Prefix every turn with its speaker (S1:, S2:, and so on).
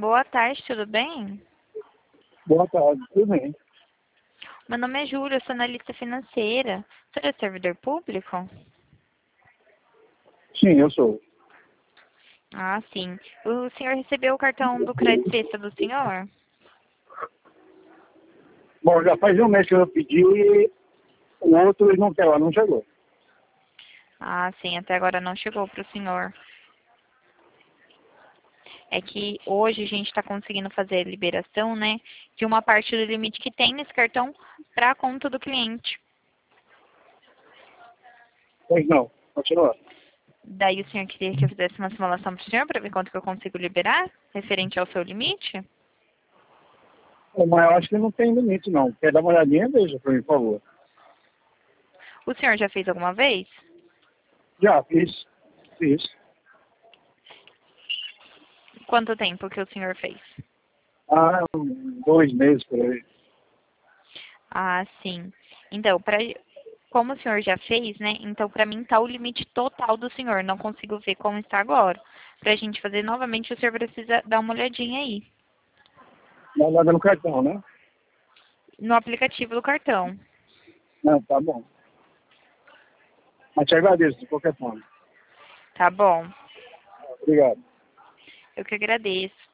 S1: Boa tarde, tudo bem?
S2: Boa tarde, tudo bem?
S1: Meu nome é Júlia, eu sou analista financeira. Você é servidor público?
S2: Sim, eu sou.
S1: Ah, sim. O senhor recebeu o cartão do crédito Sexta do senhor?
S2: Bom, já faz um mês que eu pedi e o outro ele não quer lá, não chegou.
S1: Ah, sim, até agora não chegou para o senhor. É que hoje a gente está conseguindo fazer a liberação, né, de uma parte do limite que tem nesse cartão para a conta do cliente.
S2: Pois não, continua.
S1: Daí o senhor queria que eu fizesse uma simulação para o senhor para ver quanto que eu consigo liberar, referente ao seu limite?
S2: Mas eu acho que não tem limite, não. Quer dar uma olhadinha? Veja para mim, por favor.
S1: O senhor já fez alguma vez?
S2: Já, fiz. Fiz.
S1: Quanto tempo que o senhor fez?
S2: Há 2 meses por aí.
S1: Ah, sim. Então, como o senhor já fez, né? Então, para mim tá o limite total do senhor. Não consigo ver como está agora. Para a gente fazer novamente, o senhor precisa dar uma olhadinha aí
S2: Dá uma olhada no cartão, né?
S1: no aplicativo do cartão.
S2: Não, tá bom. Mas te agradeço, de qualquer forma.
S1: Tá bom?
S2: Obrigado.
S1: Eu que agradeço.